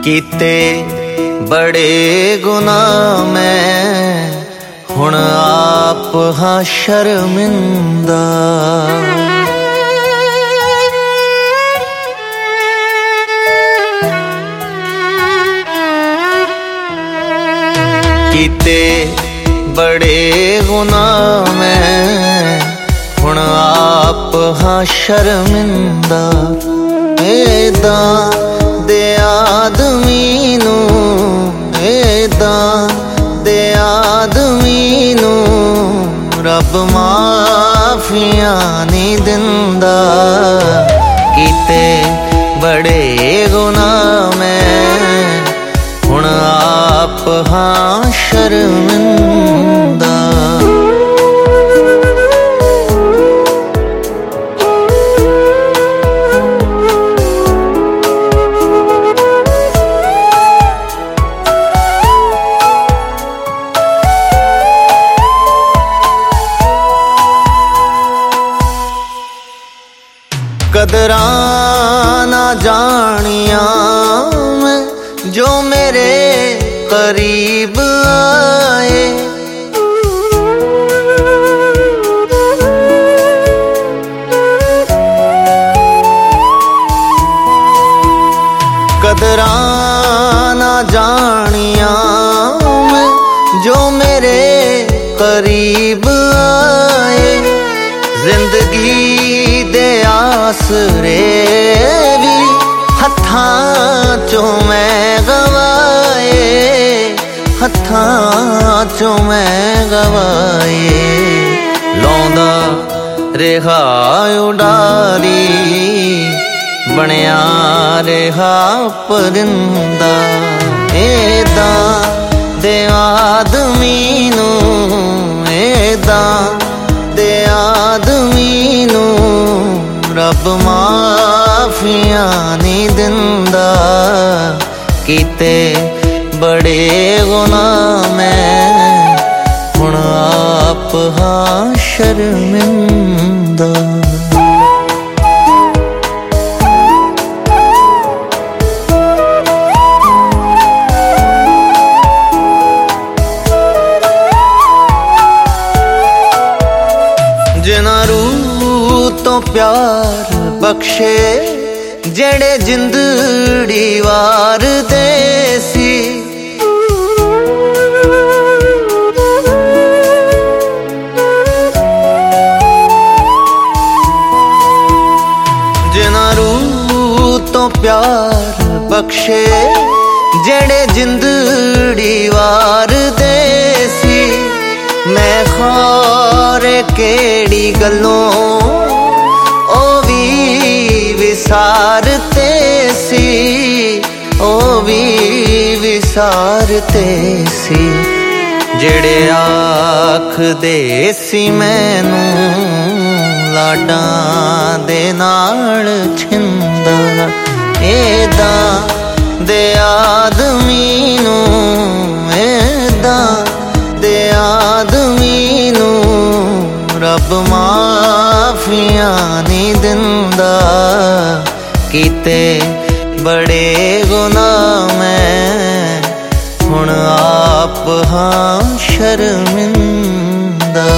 कीते बड़े गुनाह मैं हुण आप हाँ शर्मिंदा। कीते बड़े गुनाह मैं हुण आप हाँ शर्मिंदा। ऐदां दे आदमी नू ऐदां दे आदमी नू रब माफियां नहीं दिंदा। कीते बड़े गुनाह मैं हुण आप हाँ शर्मिंदा। कदरां ना जानिया मैं जो मेरे करीब आए। कदरां ना जानिया मैं जो मेरे करीब आए। जिंदगी दे आसरे भी हत्थां चों मैं गवाए। हत्थां चों मैं गवाए। लौंदा रेहा उडारी बनया रेहा परिंदा। ऐदां दे आदमी नू ऐदां दे आदमी नू रब माफियां नहीं दिंदा। कीते बड़े गुनाह मैं हुण आप हाँ शर्मिंदा। जिन्ना रूह तो प्यार बख्शे जेड़े जिंदड़ी वार देसी। जिन्ना रूह तो प्यार बख्शे जेड़े जिंदड़ी वार देसी। मैं खार केड़ी गलों ओ भी विसारते सी ओ भी विसारते सी। जेड़े आख दे सी मैनू लाडां दे नाल छिंदा। ऐदां दे आदमी नू ऐदां दे आदमी नू रब माफियां नहीं दिंदा। कीते बड़े गुनाह मैं हुण आप हाँ शर्मिंदा।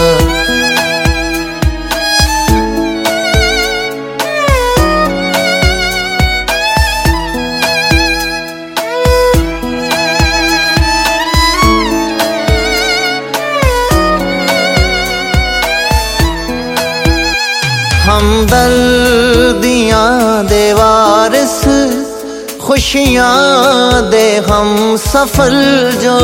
हमदर्दियां दे वारिस खुशियां दे हम सफल जो।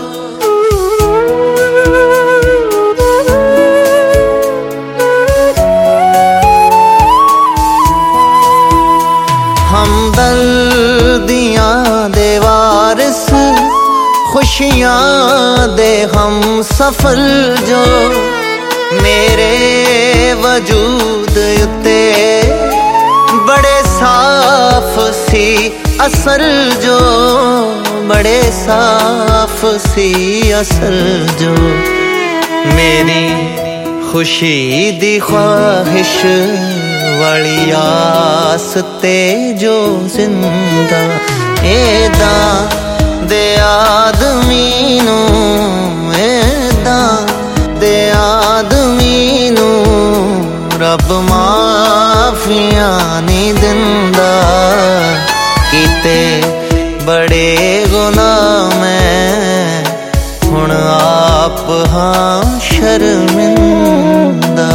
हमदर्दियां दे वारिस खुशियां दे हम सफल जो। मेरे वजूद उत्ते बड़े साफ सी असर जो। बड़े साफ सी असर जो। मेरी खुशी दी ख्वाहिश वाली आस ते जो जिंदा। एदां दे आदमी नूं, एदां दे आदमी नूं रब माफियां नहीं दिंदा। कीते बड़े गुनाह मैं हुण आप हाँ शर्मिंदा।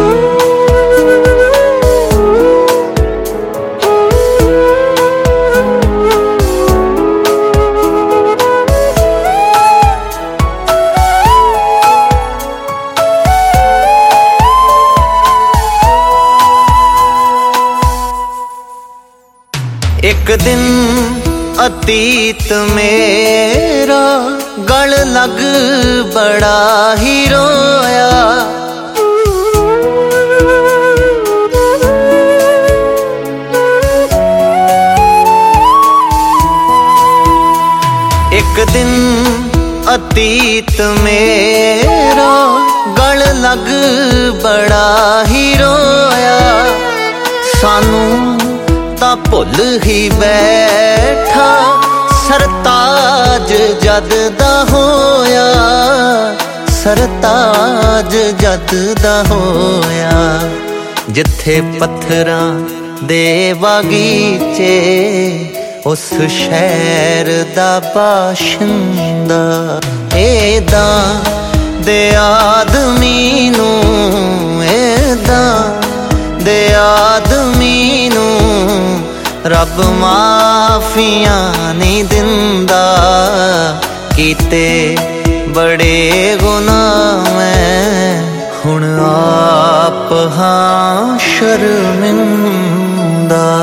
एक दिन अतीत मेरा गल लग बड़ा ही रोया। एक दिन अतीत मेरा गल लग बड़ा ही रोया। सानू तां भुल ही बैठा सरताज जद दा होया, सरताज जद दा होया। जिथे पत्थरां दे बागीचे उस शहर दा बाशिंदा। एदां दे आदमी नूं, एदां दे आदमी नूं रब माफियां नहीं दिंदा। कीते बड़े गुनाह मैं हुण आप हाँ शर्मिंदा।